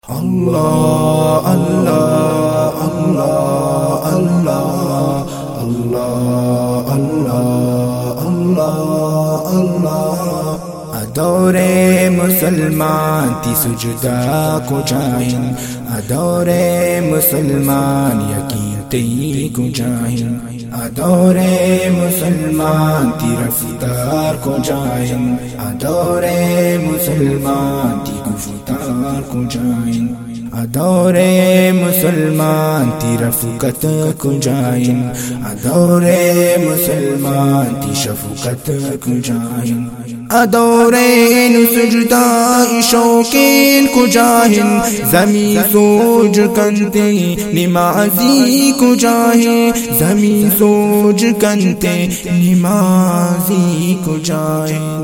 اللہ اللہ اللہ اللہ اللہ اللہ اللہ اللہ ادور مسلمان تی سجدہ کو جائیں ادور مسلمان یقین تی کو جائیں ادور مسلمان تی رفتار کو جائیں ادور مسلمان تی گفتار کو جائیں ادور مسلمان تی رفقت کو جائیں ادور مسلمان تی شفقت کو جائیں ادور سجدہ شوقین کو جائیں زمین سوج کنتے نمازی کو جائیں زمین سوج کنتے نمازی کو جائیں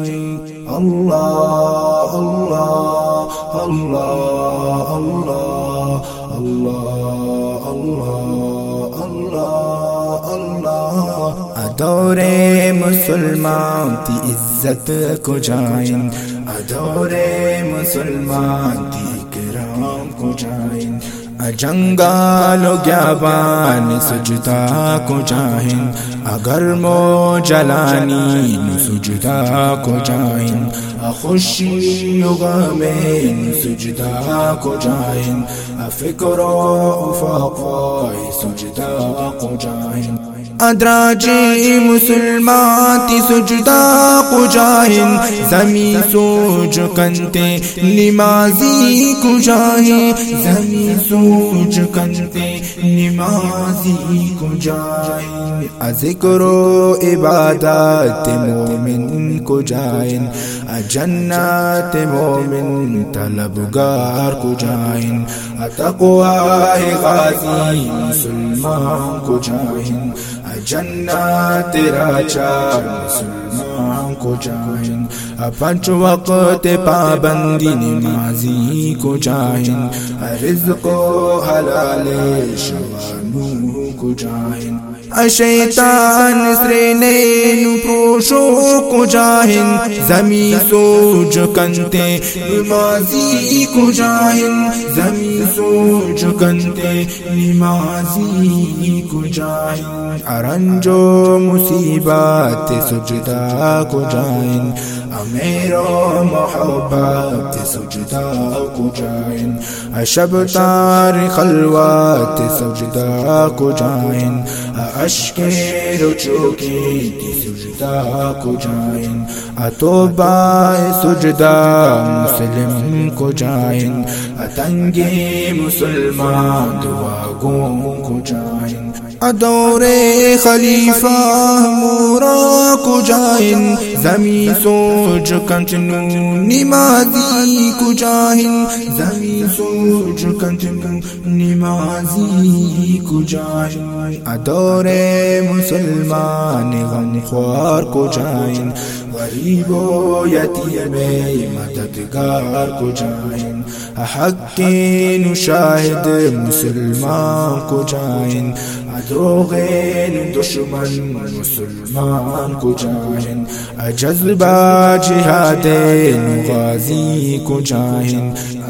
اللہ اللہ اللہ اللہ اللہ اللہ اللہ اللہ ادور مسلمان تی عزت کو جائیں ادور مسلمان تی اکرام کو جائیں جنگال و گیابان سجدہ کو جائیں اگر مو جلانی سجدہ کو جائیں خوشی و غمین سجدہ کو جائیں فکر و افاق سجدہ کو جائیں ادراج مسلمان تی سجدہ کو جائیں زمین سوج کنتے نمازی کو جائیں زمین سوج کنتے نمازی کو جائیں ذکر و عبادت مومن کو جائیں جنت مومن طلبگار کو جائیں تقوی غازی مسلمان کو جائیں جنت راچار مسلمان کو جائیں پنچ وقت پابندی نمازی کو جائیں رزق و حلال شوانو کو جائیں شیطان سرینین پروشوں کو جائیں زمین سوج کنتے نمازی کو جائیں زمین سوج کنتے نمازی کو جائیں رنج و مصیبت سجدہ کو جائیں امیر و محبت سجدہ کو جائیں شب تار خلوت سجدہ کو جائیں اشک رجوع کی سجدہ کو جائیں توبہ سجدہ مسلم کو جائیں تنگ مسلمان دعا گو کو جائیں ادور خلیفہ مورا کو جائیں زمین سوج کنٹنو نمازی کو جائیں زمین سوج کنٹنو نمازی کو جائیں ادور مسلمان غمخوار کو جائیں غریب و یتیم مددگار کو جائیں حق نشاہد مسلمان کو جائیں دروغین دشمن مسلمان کو جائیں جذبہ جہاد غازی کو جائیں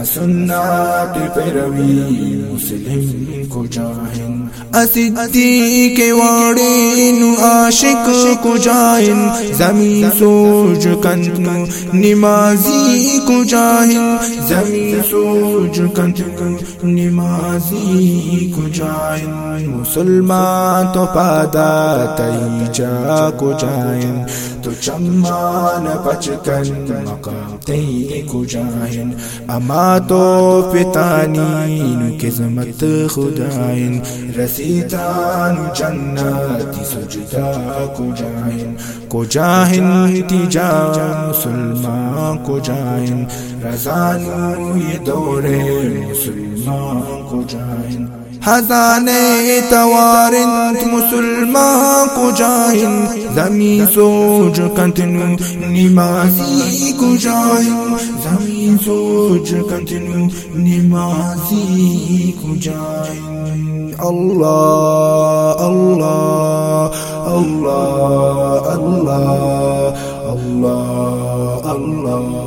سنت پیروی مسلم کو جائیں صدیق واڑین عاشق کو جائیں زمین سوج کنتنو نمازی کو جائیں زمین سوج کنتنو نمازی کو جائیں مسلمان تو پادا تیجا کو جائیں تو چمان پچکن مقام تی کو جائیں اما تو فتانین قسمت خدائیں رسیتان جنت سجدہ کو جائیں تیجا مسلمان کو جائیں رضانو یہ دور مسلمان کو جائیں خزانے توارنت مسلمان کو جائیں زمین سوج کنتنو نمازی کو جائیں زمین سوج کنتنو نمازی کو جائیں اللہ اللہ اللہ اللہ اللہ اللہ